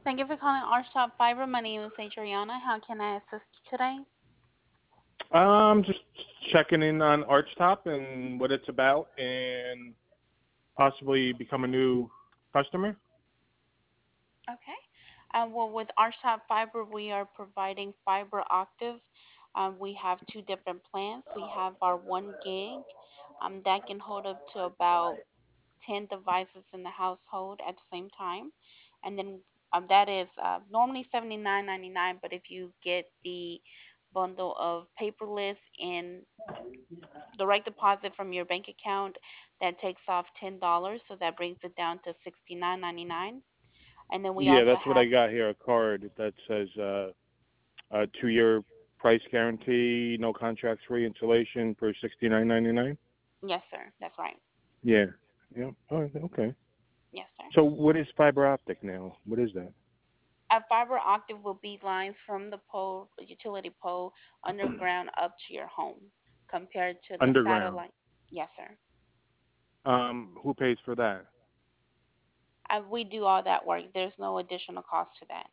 Thank you for calling Archtop Fiber. My name is Adriana. How can I assist you today? Just checking in on Archtop and what it's about, and possibly become a new customer. Okay. Well, with Archtop Fiber, we are providing fiber octave. We have two different plans. We have our 1 gig that can hold up to about 10 devices in the household at the same time. And then that is normally $79.99, but if you get the bundle of paperless and direct deposit from your bank account, that takes off $10, so that brings it down to $69.99. And then we Yeah, also that's what I have, got here. A card that says a 2-year price guarantee, no contract free installation for $69.99. yes, sir, that's right. Yeah. Yeah. Oh, okay. Yes, sir. So what is fiber optic now? What is that? A fiber octave will be lines from the pole, utility pole, underground up to your home, compared to the Underground. satellite. Yes, sir. Who pays for that? We do all that work. There's no additional cost to that.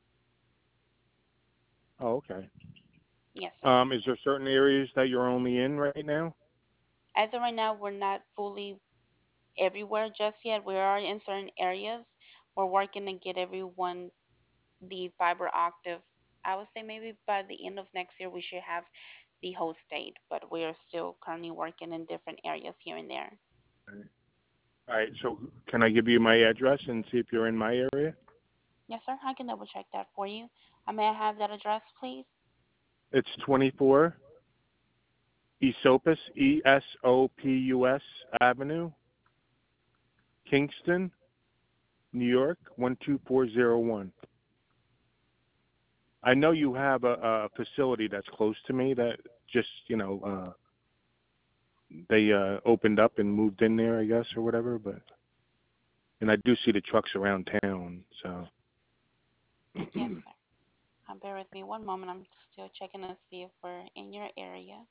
Oh, okay. Yes, sir. Is there certain areas that you're only in right now? As of right now, we're not fully everywhere just yet. We are in certain areas. We're working to get everyone the fiber octave. I would say maybe by the end of next year we should have the whole state, but we are still currently working in different areas here and there. All right. So can I give you my address and see if you're in my area? Yes, sir. I can double check that for you. May I have that address, please? It's 24 Esopus, Esopus Avenue, Kingston, New York, 12401. I know you have a facility that's close to me that just, they opened up and moved in there, I guess, or whatever. But and I do see the trucks around town. So Yes, sir. Bear with me one moment. I'm still checking to see if we're in your area.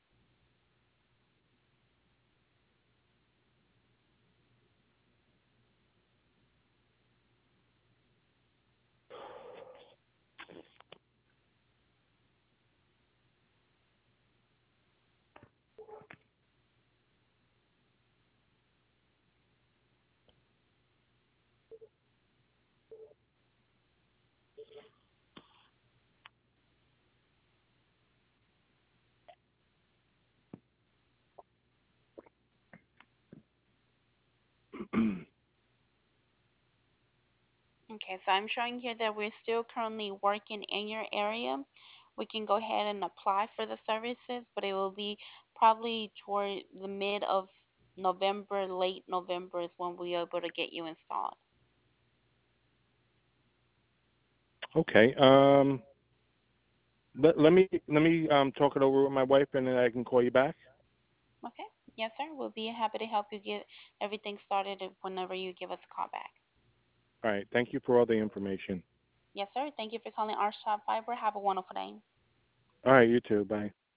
Okay, so I'm showing here that we're still currently working in your area. We can go ahead and apply for the services, but it will be probably toward the mid of November, late November is when we're able to get you installed. okay. Let me talk it over with my wife, and then I can call you back. Okay, yes, sir. We'll be happy to help you get everything started whenever you give us a call back. All right. Thank you for all the information. Yes, sir. Thank you for calling our shop fiber. Have a wonderful day. All right. You too. Bye.